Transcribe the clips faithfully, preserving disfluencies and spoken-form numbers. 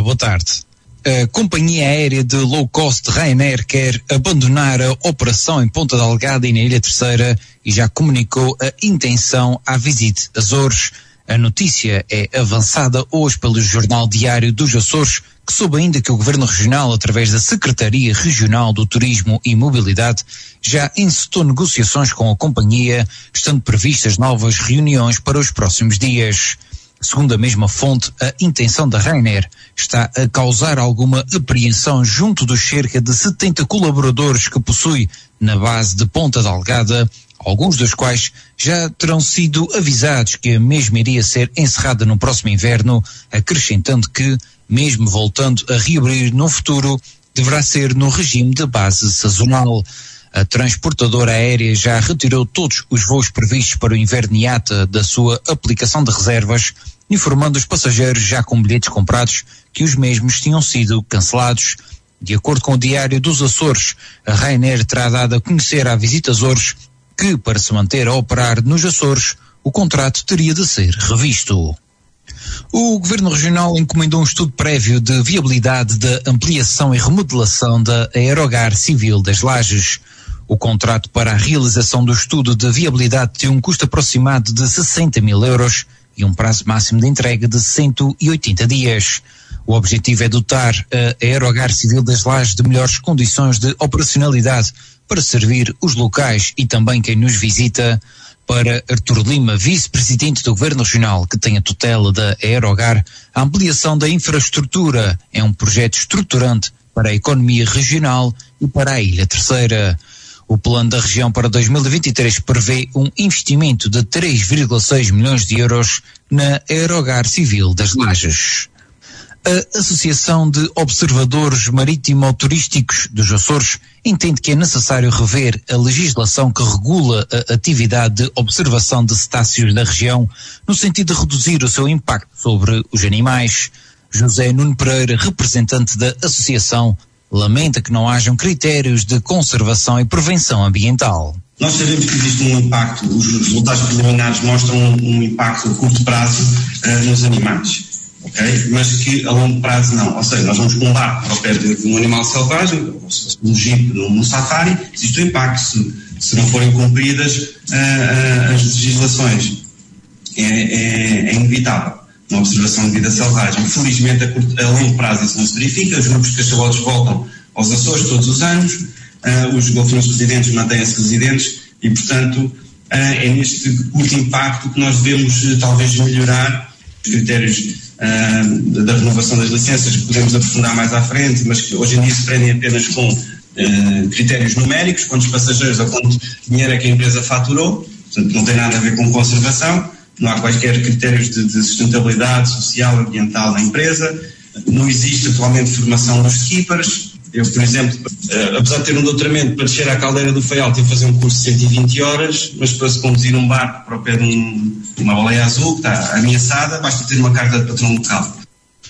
boa tarde. A companhia aérea de low cost Ryanair quer abandonar a operação em Ponta Delgada e na Ilha Terceira e já comunicou a intenção à Visit Açores. A notícia é avançada hoje pelo Jornal Diário dos Açores, que soube ainda que o Governo Regional, através da Secretaria Regional do Turismo e Mobilidade, já encetou negociações com a companhia, estando previstas novas reuniões para os próximos dias. Segundo a mesma fonte, a intenção da Ryanair está a causar alguma apreensão junto dos cerca de setenta colaboradores que possui na base de Ponta Delgada, alguns dos quais já terão sido avisados que a mesma iria ser encerrada no próximo inverno, acrescentando que, mesmo voltando a reabrir no futuro, deverá ser no regime de base sazonal. A transportadora aérea já retirou todos os voos previstos para o inverno I A T A da sua aplicação de reservas, informando os passageiros já com bilhetes comprados que os mesmos tinham sido cancelados. De acordo com o Diário dos Açores, a Ryanair terá dado a conhecer à Visit Açores que, para se manter a operar nos Açores, o contrato teria de ser revisto. O Governo Regional encomendou um estudo prévio de viabilidade da ampliação e remodelação da Aerogar Civil das Lajes. O contrato para a realização do estudo de viabilidade tem um custo aproximado de sessenta mil euros e um prazo máximo de entrega de cento e oitenta dias. O objetivo é dotar a Aerogar Civil das Lajes de melhores condições de operacionalidade para servir os locais e também quem nos visita. Para Artur Lima, vice-presidente do Governo Regional, que tem a tutela da Aerogar, a ampliação da infraestrutura é um projeto estruturante para a economia regional e para a Ilha Terceira. O plano da região para dois mil e vinte e três prevê um investimento de três vírgula seis milhões de euros na Aerogar Civil das Lajes. A Associação de Observadores Marítimo-Turísticos dos Açores entende que é necessário rever a legislação que regula a atividade de observação de cetáceos na região, no sentido de reduzir o seu impacto sobre os animais. José Nuno Pereira, representante da associação, lamenta que não hajam critérios de conservação e prevenção ambiental. Nós sabemos que existe um impacto, os resultados preliminares mostram um, um impacto a curto prazo uh, nos animais. Okay? Mas que a longo prazo não. Ou seja, nós vamos com um barco ao pé de, de um animal selvagem, um jeep, num safari, existe um impacto se, se não forem cumpridas uh, uh, as legislações. É, é, é inevitável uma observação de vida selvagem. Infelizmente, a, curto, a longo prazo isso não se verifica. Os grupos de cachalotes voltam aos Açores todos os anos, uh, os golfinhos residentes mantêm-se residentes e, portanto, uh, é neste curto impacto que nós devemos uh, talvez melhorar os critérios Uh, da renovação das licenças, que podemos aprofundar mais à frente, mas que hoje em dia se prendem apenas com uh, critérios numéricos, quantos passageiros ou quanto dinheiro é que a empresa faturou, portanto não tem nada a ver com conservação, não há quaisquer critérios de, de sustentabilidade social, ambiental da empresa, não existe atualmente formação dos skippers. Eu, por exemplo, uh, apesar de ter um doutoramento para descer à caldeira do Faial, tive que fazer um curso de cento e vinte horas, mas para se conduzir um barco para o pé de um, uma baleia azul que está ameaçada, basta ter uma carta de patrão local.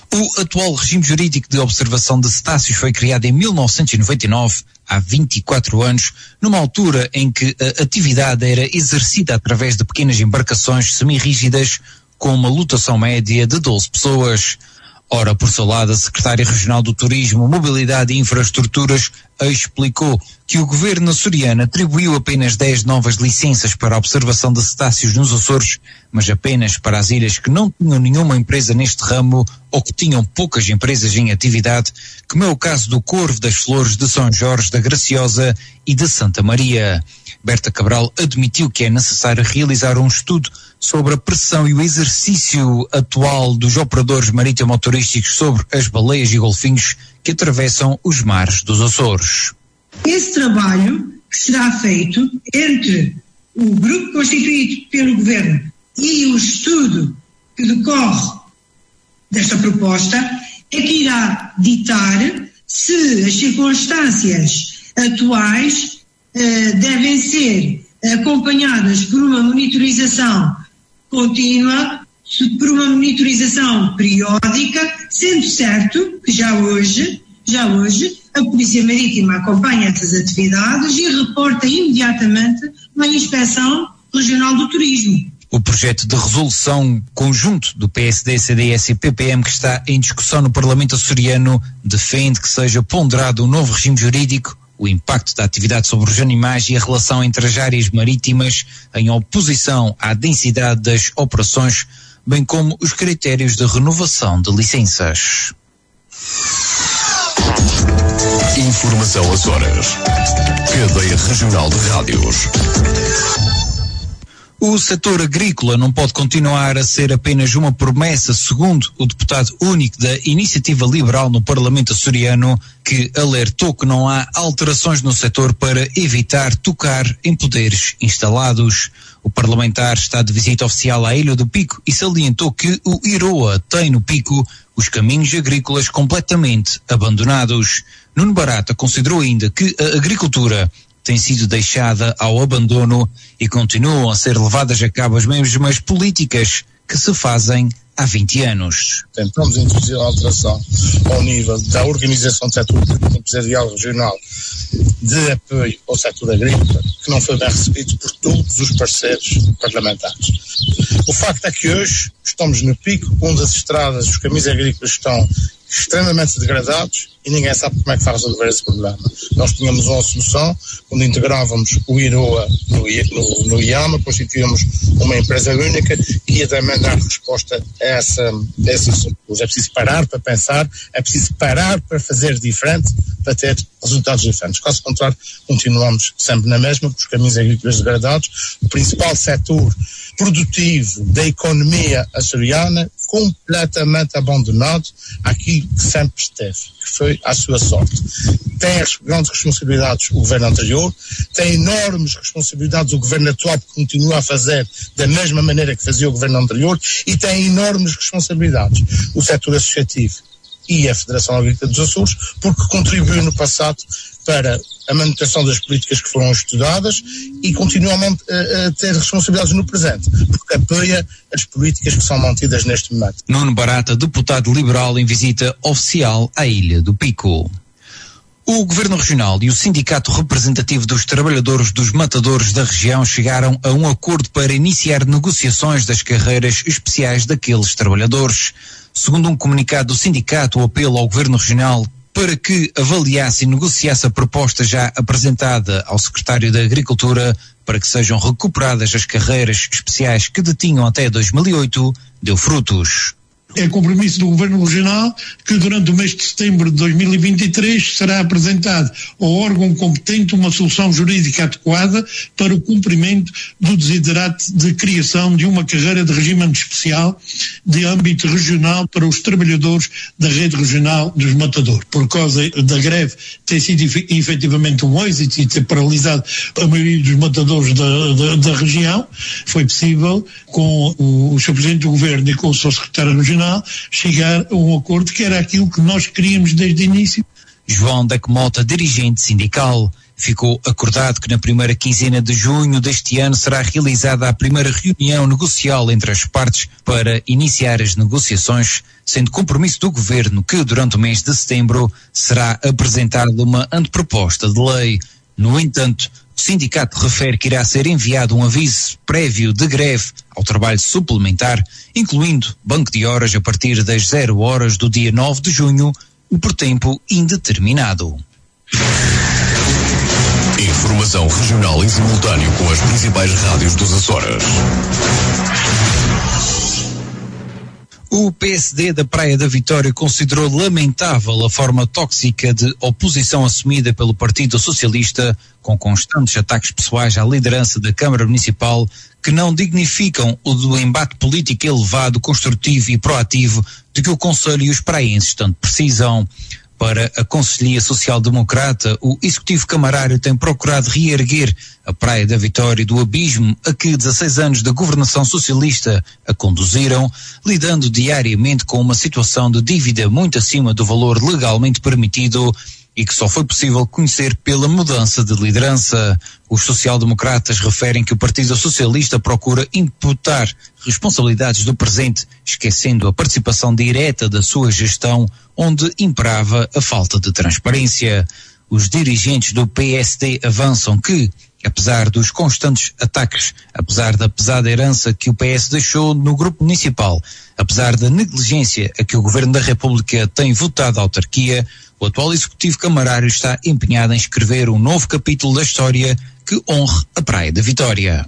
O atual regime jurídico de observação de cetáceos foi criado em mil novecentos e noventa e nove, há vinte e quatro anos, numa altura em que a atividade era exercida através de pequenas embarcações semi-rígidas com uma lotação média de doze pessoas. Ora, por seu lado, a secretária regional do Turismo, Mobilidade e Infraestruturas explicou que o governo açoriano atribuiu apenas dez novas licenças para a observação de cetáceos nos Açores, mas apenas para as ilhas que não tinham nenhuma empresa neste ramo ou que tinham poucas empresas em atividade, como é o caso do Corvo das Flores, de São Jorge, da Graciosa e de Santa Maria. Berta Cabral admitiu que é necessário realizar um estudo sobre a pressão e o exercício atual dos operadores marítimo-turísticos sobre as baleias e golfinhos que atravessam os mares dos Açores. Esse trabalho que será feito entre o grupo constituído pelo Governo e o estudo que decorre desta proposta é que irá ditar se as circunstâncias atuais eh, devem ser acompanhadas por uma monitorização contínua, por uma monitorização periódica, sendo certo que já hoje, já hoje, a Polícia Marítima acompanha essas atividades e reporta imediatamente uma Inspeção Regional do Turismo. O projeto de resolução conjunto do P S D, C D S e P P M que está em discussão no Parlamento açoriano defende que seja ponderado um novo regime jurídico, o impacto da atividade sobre os animais e a relação entre as áreas marítimas em oposição à densidade das operações, bem como os critérios de renovação de licenças. Informação Açores. Cadeia Regional de Rádios. O setor agrícola não pode continuar a ser apenas uma promessa, segundo o deputado único da Iniciativa Liberal no Parlamento açoriano, que alertou que não há alterações no setor para evitar tocar em poderes instalados. O parlamentar está de visita oficial à Ilha do Pico e salientou que o IROA tem no Pico os caminhos agrícolas completamente abandonados. Nuno Barata considerou ainda que a agricultura tem sido deixada ao abandono e continuam a ser levadas a cabo as mesmas políticas que se fazem há vinte anos. Tentamos introduzir a alteração ao nível da organização do setor empresarial regional de apoio ao setor agrícola, que não foi bem recebido por todos os parceiros parlamentares. O facto é que hoje estamos no Pico, onde as estradas, os caminhos agrícolas estão extremamente degradados e ninguém sabe como é que vai resolver esse problema. Nós tínhamos uma solução quando integrávamos o IROA no, no, no IAMA, constituíamos uma empresa única que ia também dar resposta a essa, a esse assunto. É preciso parar para pensar, é preciso parar para fazer diferente, para ter resultados diferentes. Caso contrário, continuamos sempre na mesma, com os caminhos agrícolas degradados, o principal setor produtivo da economia açoriana completamente abandonado àquilo que sempre esteve, que foi a sua sorte. Tem as grandes responsabilidades o governo anterior, tem enormes responsabilidades o governo atual, que continua a fazer da mesma maneira que fazia o governo anterior, e tem enormes responsabilidades o setor associativo e a Federação Agrícola dos Açores, porque contribuiu no passado para a manutenção das políticas que foram estudadas e continua a, a ter responsabilidades no presente, porque apoia as políticas que são mantidas neste momento. Nuno Barata, deputado liberal em visita oficial à Ilha do Pico. O Governo Regional e o Sindicato Representativo dos Trabalhadores dos Matadores da região chegaram a um acordo para iniciar negociações das carreiras especiais daqueles trabalhadores. Segundo um comunicado do sindicato, o apelo ao Governo Regional para que avaliasse e negociasse a proposta já apresentada ao Secretário da Agricultura para que sejam recuperadas as carreiras especiais que detinham até dois mil e oito, deu frutos. É compromisso do Governo Regional que durante o mês de setembro de dois mil e vinte e três será apresentado ao órgão competente uma solução jurídica adequada para o cumprimento do desiderato de criação de uma carreira de regime especial de âmbito regional para os trabalhadores da rede regional dos matadores. Por causa da greve ter sido efetivamente um êxito e ter paralisado a maioria dos matadores da, da, da região, foi possível, com o, o seu Presidente do Governo e com o seu Secretário Regional, chegar a um acordo que era aquilo que nós queríamos desde o início. João Deco Mota, dirigente sindical, ficou acordado que na primeira quinzena de junho deste ano será realizada a primeira reunião negocial entre as partes para iniciar as negociações, sendo compromisso do Governo que durante o mês de setembro será apresentada uma anteproposta de lei. No entanto, o sindicato refere que irá ser enviado um aviso prévio de greve ao trabalho suplementar, incluindo banco de horas a partir das zero horas do dia nove de junho, por tempo indeterminado. Informação regional em simultâneo com as principais rádios dos Açores. O P S D da Praia da Vitória considerou lamentável a forma tóxica de oposição assumida pelo Partido Socialista, com constantes ataques pessoais à liderança da Câmara Municipal, que não dignificam o do embate político elevado, construtivo e proativo de que o Conselho e os praenses tanto precisam. Para a Conselhia Social Democrata, o Executivo Camarário tem procurado reerguer a Praia da Vitória do abismo a que dezasseis anos de governação socialista a conduziram, lidando diariamente com uma situação de dívida muito acima do valor legalmente permitido e que só foi possível conhecer pela mudança de liderança. Os social-democratas referem que o Partido Socialista procura imputar responsabilidades do presente, esquecendo a participação direta da sua gestão, onde imperava a falta de transparência. Os dirigentes do P S D avançam que, Apesar dos constantes ataques, apesar da pesada herança que o P S deixou no grupo municipal, apesar da negligência a que o Governo da República tem votado a autarquia, o atual Executivo Camarário está empenhado em escrever um novo capítulo da história que honre a Praia da Vitória.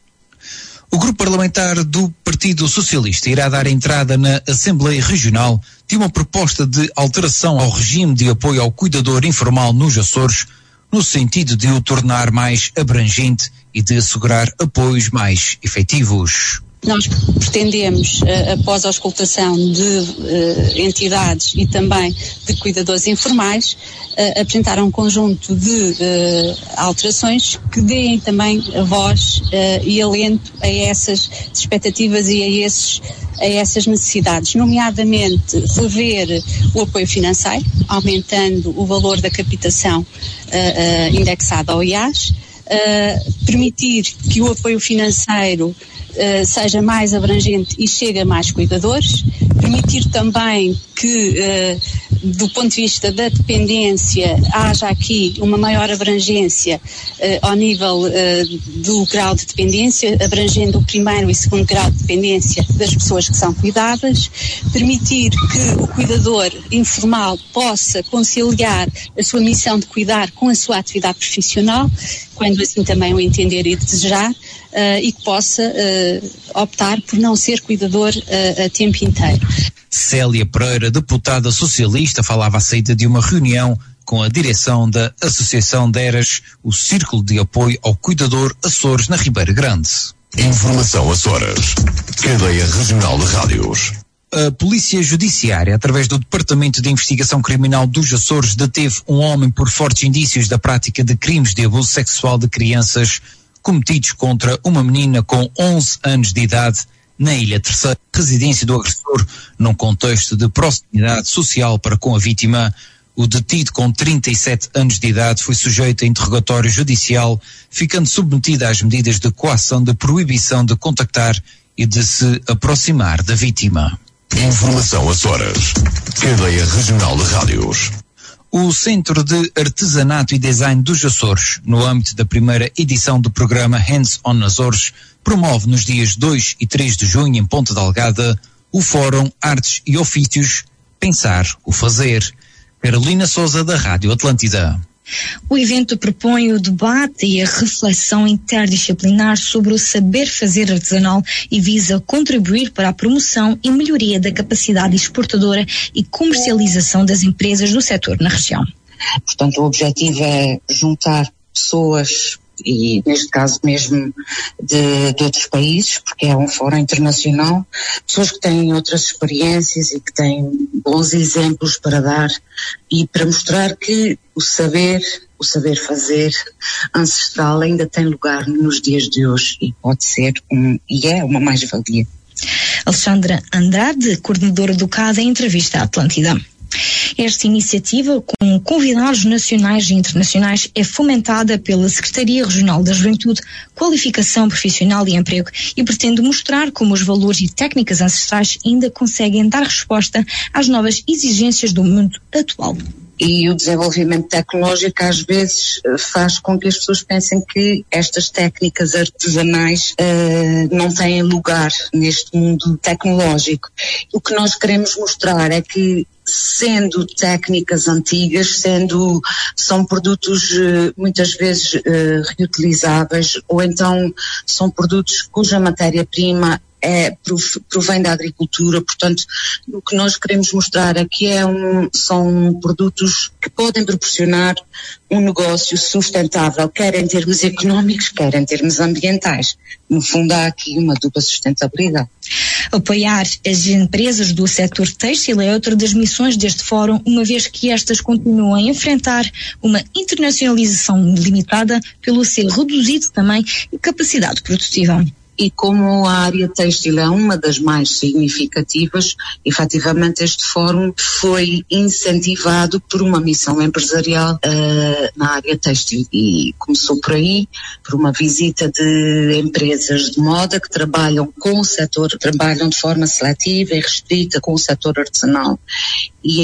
O grupo parlamentar do Partido Socialista irá dar entrada na Assembleia Regional de uma proposta de alteração ao regime de apoio ao cuidador informal nos Açores, no sentido de o tornar mais abrangente e de assegurar apoios mais efetivos. Nós pretendemos, após a auscultação de uh, entidades e também de cuidadores informais, uh, apresentar um conjunto de uh, alterações que deem também a voz uh, e alento a essas expectativas e a, esses, a essas necessidades, nomeadamente rever o apoio financeiro, aumentando o valor da captação uh, uh, indexada ao I A S, uh, permitir que o apoio financeiro Uh, seja mais abrangente e chegue a mais cuidadores, permitir também que, uh, do ponto de vista da dependência, haja aqui uma maior abrangência uh, ao nível uh, do grau de dependência, abrangendo o primeiro e segundo grau de dependência das pessoas que são cuidadas, permitir que o cuidador informal possa conciliar a sua missão de cuidar com a sua atividade profissional, quando assim também o entender e desejar, Uh, e que possa uh, optar por não ser cuidador uh, a tempo inteiro. Célia Pereira, deputada socialista, falava à saída de uma reunião com a direção da Associação de Eras, o Círculo de Apoio ao Cuidador Açores, na Ribeira Grande. Informação Açores, cadeia regional de rádios. A Polícia Judiciária, através do Departamento de Investigação Criminal dos Açores, deteve um homem por fortes indícios da prática de crimes de abuso sexual de crianças cometidos contra uma menina com onze anos de idade na Ilha Terceira, residência do agressor, num contexto de proximidade social para com a vítima. O detido com trinta e sete anos de idade foi sujeito a interrogatório judicial, ficando submetido às medidas de coação de proibição de contactar e de se aproximar da vítima. Informação Açores, cadeia regional de rádios. O Centro de Artesanato e Design dos Açores, no âmbito da primeira edição do programa Hands on Açores, promove nos dias dois e três de junho, em Ponta Delgada, o Fórum Artes e Ofícios Pensar o Fazer. Carolina Sousa, da Rádio Atlântida. O evento propõe o debate e a reflexão interdisciplinar sobre o saber fazer artesanal e visa contribuir para a promoção e melhoria da capacidade exportadora e comercialização das empresas do setor na região. Portanto, o objetivo é juntar pessoas, e neste caso mesmo de, de outros países, porque é um fórum internacional, pessoas que têm outras experiências e que têm bons exemplos para dar e para mostrar que o saber, o saber fazer ancestral ainda tem lugar nos dias de hoje e pode ser um, e é uma mais-valia. Alexandra Andrade, coordenadora do C A D, em entrevista à Atlântida. Esta iniciativa, com convidados nacionais e internacionais, é fomentada pela Secretaria Regional da Juventude, Qualificação Profissional e Emprego e pretende mostrar como os valores e técnicas ancestrais ainda conseguem dar resposta às novas exigências do mundo atual. E o desenvolvimento tecnológico às vezes faz com que as pessoas pensem que estas técnicas artesanais uh, não têm lugar neste mundo tecnológico. O que nós queremos mostrar é que, sendo técnicas antigas, sendo, são produtos uh, muitas vezes uh, reutilizáveis, ou então são produtos cuja matéria-prima é, provém da agricultura. Portanto, o que nós queremos mostrar aqui é um, são produtos que podem proporcionar um negócio sustentável, quer em termos económicos, quer em termos ambientais. No fundo, há aqui uma dupla sustentabilidade. Apoiar as empresas do setor têxtil é outra das missões deste fórum, uma vez que estas continuam a enfrentar uma internacionalização limitada pelo seu reduzido tamanho e capacidade produtiva. E como a área têxtil é uma das mais significativas, efetivamente este fórum foi incentivado por uma missão empresarial uh, na área têxtil e começou por aí, por uma visita de empresas de moda que trabalham com o setor, trabalham de forma seletiva e restrita com o setor artesanal. E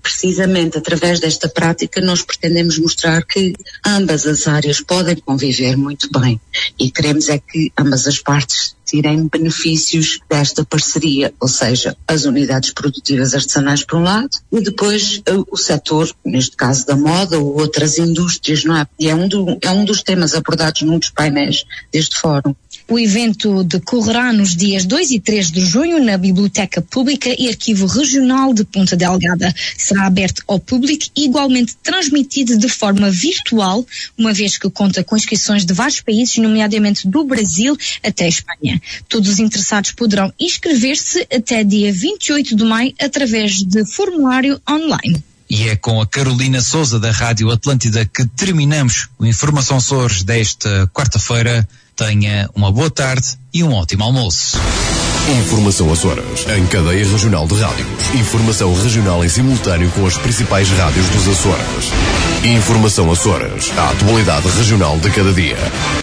precisamente através desta prática nós pretendemos mostrar que ambas as áreas podem conviver muito bem e queremos é que ambas as partes tirem benefícios desta parceria, ou seja, as unidades produtivas artesanais por um lado e depois o, o setor, neste caso da moda ou outras indústrias, não é? E é um, do, é um dos temas abordados num dos painéis deste fórum. O evento decorrerá nos dias dois e três de junho na Biblioteca Pública e Arquivo Regional de Ponta Delgada. Será aberto ao público e igualmente transmitido de forma virtual, uma vez que conta com inscrições de vários países, nomeadamente do Brasil até a Espanha. Todos os interessados poderão inscrever-se até dia vinte e oito de maio através de formulário online. E é com a Carolina Souza da Rádio Atlântida que terminamos o Informação Açores desta quarta-feira. Tenha uma boa tarde e um ótimo almoço. Informação Açores, em cadeia regional de rádios. Informação regional em simultâneo com as principais rádios dos Açores. Informação Açores, a atualidade regional de cada dia.